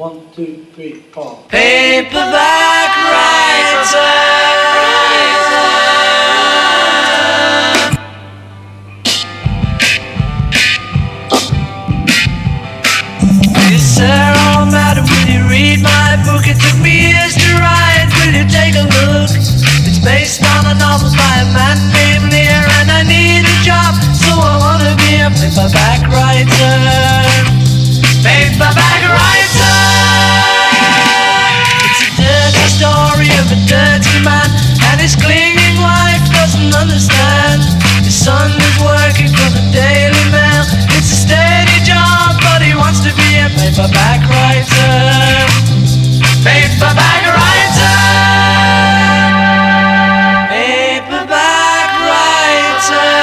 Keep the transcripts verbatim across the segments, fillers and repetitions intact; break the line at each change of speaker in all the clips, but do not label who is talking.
One, two, three, four.
Paperback writer. Is there all matter? Will you read my book? It took me years to write. Will you take a look? It's based on a novel by a man named Lear, and I need a job, so I wanna be a paperback writer. Paperback writer. It's a dirty story of a dirty man, and his clinging wife doesn't understand. His son is working for the Daily Mail. It's a steady job, but he wants to be a paperback writer. Paperback writer. Paperback writer.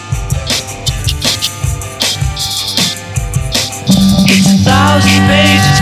It's a thousand pages